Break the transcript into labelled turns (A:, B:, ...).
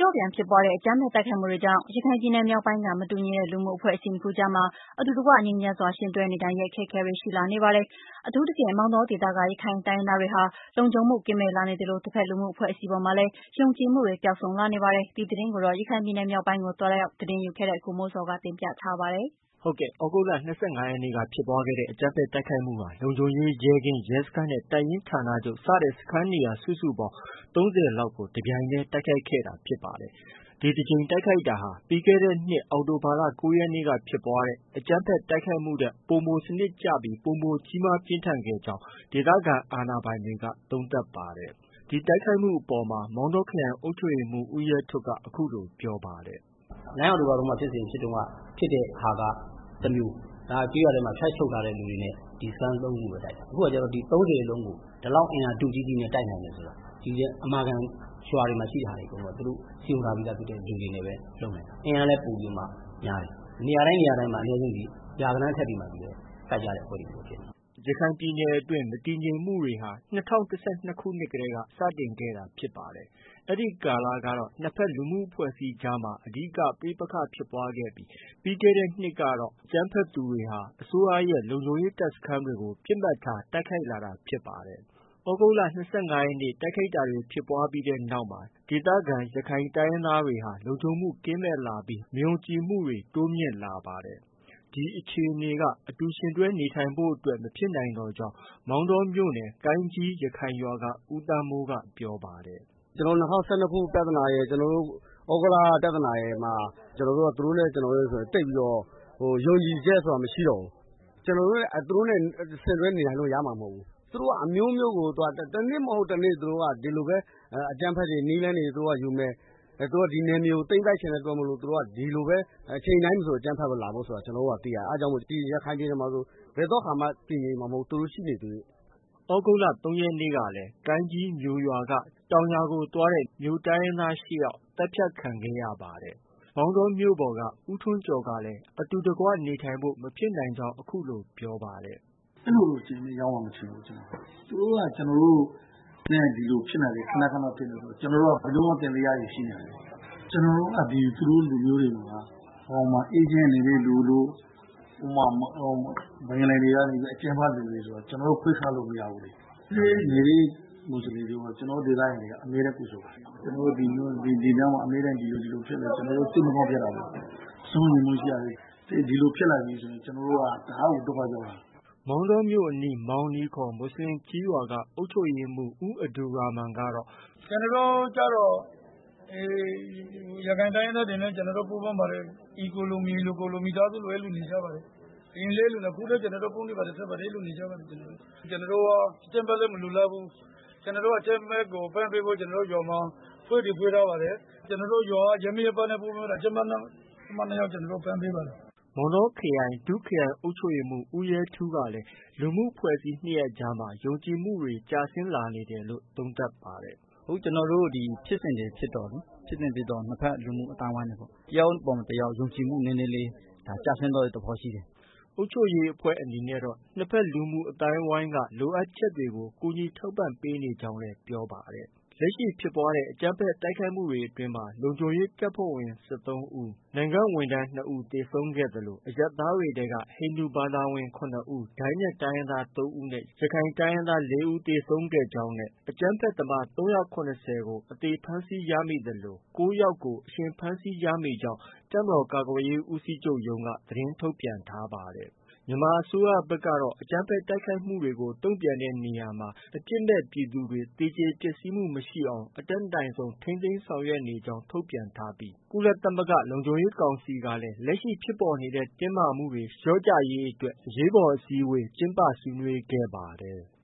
A: ကျော့ပြန်ဖြစ်ပွားတဲ့အကြမ်းဖက်တိုက်ခိုက်မှုတွေကြောင့် ရခိုင်ပြည်နယ်မြောက်ပိုင်းက မတူညီတဲ့လူမှုအဖွဲ့အစည်းနှစ်ခုကြားမှာ အတူတကွငြိမ်းချမ်းစွာယှဉ်တွဲနေထိုင်ရေးအခက်အခဲတွေရှိလာနေပါတယ်။ အထူးသဖြင့် မောင်တောဒေသက ရခိုင်တိုင်းရင်းသားတွေဟာ လုံခြုံမှုကင်းမဲ့လာနေသလို တဖက်လူမှုအဖွဲ့အစည်းအပေါ်မှာလည်း ယုံကြည်မှုတွေပျောက်ဆုံးလာနေပါတယ်။ ဒီသတင်းကိုတော့ ရခိုင်ပြည်နယ်မြောက်ပိုင်းကိုသွားရောက်သတင်းယူခဲ့တဲ့ ကိုမိုးဇော်က တင်ပြထားပါတယ်။
B: သြဂုတ်လ ၂၅ရက်နေ့က ဖြစ်ပွားခဲ့တဲ့အကြမ်းဖက်တိုက်ခိုက်မှုဟာ လုံခြုံရေးရဲကင်း၊ ရဲစခန်းနဲ့ တပ်ရင်းဌာနချုပ် စတဲ့စခန်းနေရာစုစုပေါင်း ၃၀လောက်ကို တပြိုင်တည်းတိုက်ခိုက်ခဲ့တာဖြစ်ပါတယ်။ ဒီတစ်ကြိမ်တိုက်ခိုက်တာဟာ ပြီးခဲ့တဲ့နှစ် အောက်တိုဘာလ ၉ရက်နေ့ကဖြစ်ပွားတဲ့အကြမ်းဖက်တိုက်ခိုက်မှုထက် ပိုမိုစနစ်ကျပြီး ပိုမိုကြီးမားပြင်းထန်ခဲ့ကြောင်း ဒေသခံအာဏာပိုင်တွေက သုံးသပ်ပါတယ်။ ဒီတိုက်ခိုက်မှုအပေါ်မှာ မောင်တောခရိုင်အုပ်ချုပ်ရေးမှုး ဦးရဲထွဋ်က အခုလို ပြောပါတယ်။
C: “9 အောက်တိုဘာတုန်းကဖြစ်စဉ်ဖြစ်တုန်းက ဖြစ်တဲ့ဟာက တစ်မျိုး။ ဒါကကျေးရွာထဲမှာ ဖြိုက်ချုပ်ထားတဲ့လူတွေနဲ့ ဒီစခန်း ၃ခုပဲတိုက်တာ။ အခုကကျတော့ ဒီ ၃၀လုံးကို ဒီလောက်အင်အားတုကြီးကြီးနဲ့တိုက်နိုင်တယ်ဆိုတာ အမာခံရွာတွေမှာရှိတဲ့ဟာတွေအကုန်လုံးက သူတို့စည်းရုံးထားပြီးသားဖြစ်တဲ့လူတွေနဲ့ပဲ လုပ်နိုင်တာ။ အင်အားလည်းပိုပြီးမှများတယ်။ နေရာတိုင်းနေရာတိုင်းမှာ အနည်းဆုံးရာဂဏန်းအထက်တွေမှာချည်းပဲ တိုက်ကြတဲ့အဖွဲ့တွေဖြစ်နေတယ်။ ”
B: ရခိုင်ပြည်နယ်အတွင်း မတည်ငြိမ်မှုတွေဟာ ၂၀၁၂ခုနှစ်တည်းက စတင်ခဲ့တာဖြစ်ပါတယ်။ အဲဒီကာလကတော့ နှစ်ဖက်လူမှုအဖွဲ့အစည်းအကြားမှာ အဓိက ပဋိပက္ခဖြစ်ပွားခဲ့ပြီး ပြီးခဲ့တဲ့နှစ်ကတော့ အကြမ်းဖက်သူတွေဟာ အစိုးရရဲ့ လုံခြုံရေးတပ်စခန်းတွေကို ပစ်မှတ်ထားတိုက်ခိုက်လာတာဖြစ်ပါတယ်။ သြဂုတ်လ ၂၅ရက်နေ့ တိုက်ခိုက်တာတွေဖြစ်ပွားပြီးနောက်မှာ ဒေသခံရခိုင်တိုင်းရင်းသားတွေဟာ လုံခြုံမှုကင်းမဲ့လာပြီး မယုံကြည်မှုတွေ တိုးမြင့်လာပါတယ်။ ဒီအခြေအနေက အတူယှဉ်တွဲနေထိုင်ဖို့အတွက် မဖြစ်နိုင်တော့ကြောင်း မောင်တောမြို့နယ် ကိုင်းကြီးရခိုင်ရွာက ဦးသန်းမိုးက ပြောပါတယ်
D: ။ “၂၀၁၂ခုပြဿနာရယ်၊ သြဂုတ်လပြဿနာရယ်မှာ သူတို့နဲ့ ကျနော်တို့နဲ့ဆို သိပ်ပြီးတော့ ယုံကြည်ချက်ဆိုတာမရှိတော့ဘူး။ ကျနော်တို့နဲ့ သူတို့နဲ့ ယှဉ်တွဲနေထိုင်လို့ ရမှာမဟုတ်ဘူး။ သူတို့က အမျိုးမျိုးကို တစ်နေ့မဟုတ်တစ်နေ့ ဒီလိုပဲ အကြမ်းဖက်တွေ နည်းလမ်းတွေယူမယ်။ သူတို့က ဒီနယ်မြေကို သိမ်းပိုက်ချင်တဲ့အတွက်မို့ ဒီလိုပဲ အချိန်တိုင်းလို အကြမ်းဖက်လာဖို့ဆိုတာ ကျနော်တို့က သိရတယ်။ အဲဒါကြောင့်မို့ ဒီရခိုင်ပြည်နယ်မှာဆို ဘယ်သောအခါမှ တည်ငြိမ်မှာမဟုတ်ဘူး။ သူတို့ရှိနေသရွေ့။”
B: သြဂုတ်လ ၃ရက်နေ့ကလည်း ကိုင်းကြီးမြို့ရွာက တောင်ယာကိုသွားတဲ့ မြို့တိုင်းရင်းသား ၈ယောက် သတ်ဖြတ်ခံခဲ့ရပါတယ်။ မောင်တောမြို့ပေါ်က ဦးထွန်းကျော်ကလည်း အတူတကွနေထိုင်ဖို့ မဖြစ်နိုင်ကြောင်း အခုလို ပြောပါတယ်
E: ။ “အဲလိုတော့ အခြေအနေရောက်မှ မထင်ဘူး။ သူတို့က ကျနော်တို့နဲ့ ဒီလိုဖြစ်နေတယ်။ ခန ခနဖြစ်နေတယ်ဆို ကျနော်တို့က ဘယ်လိုမှ သံသယတွေရှိနေတယ်။ ကျနော်တို့က သူတို့လူမျိုးတွေမှာ အေးချမ်းနေတဲ့လူလို့ ဘင်္ဂလီတွေကနေ အကြမ်းဖက်လူတွေဆိုတာ ကျနော်တို့ ခွဲခြားလို့ မရဘူးလေ။ နေတဲ့မူဆလင်တွေကို ကျနော်တို့ ဒေသခံတွေက အမြဲတမ်းကြိုဆိုပါတယ်။ ကျနော်တို့ ဒီနားမှာ အမြဲတမ်းဒီလိုဖြစ်နေတော့ ကျနော်တို့ စိတ်မကောင်းဖြစ်တာပေါ့။ စိုးရိမ်မှုရှိရတယ်။ ဒီလိုဖြစ်လာပြီဆိုရင် ကျနော်တို့က တအားကို ဒုက္ခရောက်တာ။
B: ” မောင်တောမြို့အနီး မောင်နီခေါ် မွတ်ဆလင်ကျေးရွာက အုပ်ချုပ်ရေးမှုး ဦးအဒူရာမန်ကတော့
F: “ကျနော်တို့ကျတော့ ရခိုင်တိုင်းရင်းသားတွေနဲ့ ပူးပေါင်းပါတယ်။ ညီအကိုလို မိသားစုလို အဲလို နေကြပါတယ်။ အရင်လည်းအဲလိုနေ အခုလည်း ဖုန်းတွေဘာတွေဆက်ပါတယ်။ အဲလိုနေကြပါတယ်။ ကျနော်တို့က အကြမ်းဖက်လည်း မလိုလားဘူး။ ကျနော်တို့က အကြမ်းဖက်ကို ပံ့ပိုးဖို့ ရွာမှာ အဖွဲ့တွေ ဖွဲ့ထားပါတယ်။ ကျနော်တို့ရွာက ရပ်မိရပ်ဖနဲ့ ပူးပေါင်းပြီး အကြမ်းဖက်သမား ၂ယောက် ကျနော်တို့ ဖမ်းပေးပါတယ်။ ”
B: မောင်တောခရိုင် ဒုခရိုင်အုပ်ချုပ်ရေးမှုး ဦးရဲထူးကလည်း လူမှုအဖွဲ့အစည်းနှစ်ရပ်အကြားမှာ ယုံကြည်မှုတွေ ကျဆင်းလာနေတယ်လို့ သုံးသပ်ပါတယ်။
D: “အခုကျနော်တို့ ဖြစ်စဉ်တွေဖြစ်တော့ နှစ်ဖက်လူမှုအသိုင်းအဝိုင်းတွေပေါ့။ တစ်ယောက်အပေါ်တစ်ယောက် ယုံကြည်မှုနည်းနည်းလေး ကျဆင်းသွားတဲ့သဘောရှိတယ်။
B: ” အုပ်ချုပ်ရေးအဖွဲ့အနေနဲ့တော့ နှစ်ဖက်လူမှုအသိုင်းအဝိုင်းက လိုအပ်ချက်တွေကို ကူညီထောက်ပံ့ပေးနေကြောင်းလည်း ပြောပါတယ်။ လက်ရှိဖြစ်ပွားတဲ့ အကြမ်းဖက်တိုက်ခိုက်မှုအတွင်းမှာ လုံခြုံရေးတပ်ဖွဲ့ဝင် ၁၃ဦး၊ နိုင်ငံဝန်ထမ်း ၂ဦးသေဆုံးခဲ့သလို အရပ်သားတွေထဲက ဟိန္ဒူဘာသာဝင် ၇ဦး၊ ဒိုင်းနက်တိုင်းရင်းသား ၃ဦးနဲ့ ရခိုင်တိုင်းရင်းသား ၄ဦးသေဆုံးခဲ့ကြောင်းနဲ့ အကြမ်းဖက်သမား ၃၇၀ကို အသေဖမ်းဆီးရမိသလို ၉ယောက်ကို အရှင်ဖမ်းဆီးရမိကြောင်း တပ်မတော်ကာကွယ်ရေးဦးစီးချုပ်ရုံးက သတင်းထုတ်ပြန်ထားပါတယ်။ မြန်မာအစိုးရဘက်ကတော့ အကြမ်းဖက်တိုက်ခိုက်မှုတွေကို တုံ့ပြန်တဲ့နေရာမှာ အပြစ်မဲ့ပြည်သူတွေ သေကျေပျက်စီးမှုမရှိအောင် အတတ်နိုင်ဆုံး ထိန်းသိမ်းဆောင်ရွက်နေကြောင်း ထုတ်ပြန်ထားပြီး ကုလသမဂ္ဂလုံခြုံရေးကောင်စီကလည်း လက်ရှိဖြစ်ပေါ်နေတဲ့ တင်းမာမှုတွေ လျော့ကျရေးအတွက် အရေးပေါ်အစည်းအဝေး ကျင်းပဆွေးနွေးခဲ့ပါတယ်။